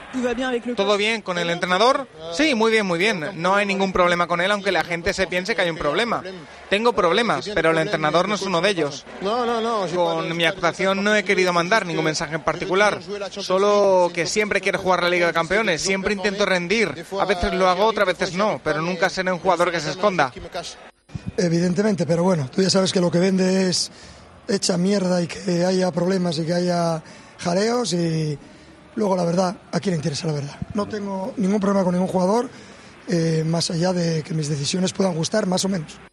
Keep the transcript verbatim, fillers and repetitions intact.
¿Todo bien con el entrenador? Sí, muy bien, muy bien. No hay ningún problema con él, aunque la gente se piense que hay un problema. Tengo problemas, pero el entrenador no es uno de ellos. Con mi actuación no he querido mandar ningún mensaje en particular. Solo que siempre quiero jugar la Liga de Campeones. Siempre intento rendir. A veces lo hago, otras veces no. Pero nunca seré un jugador que se esconda. Evidentemente, pero bueno, tú ya sabes que lo que vende es hecha mierda y que haya problemas y que haya jareos y... Luego, la verdad, ¿a quién le interesa la verdad? No tengo ningún problema con ningún jugador, eh, más allá de que mis decisiones puedan gustar, más o menos.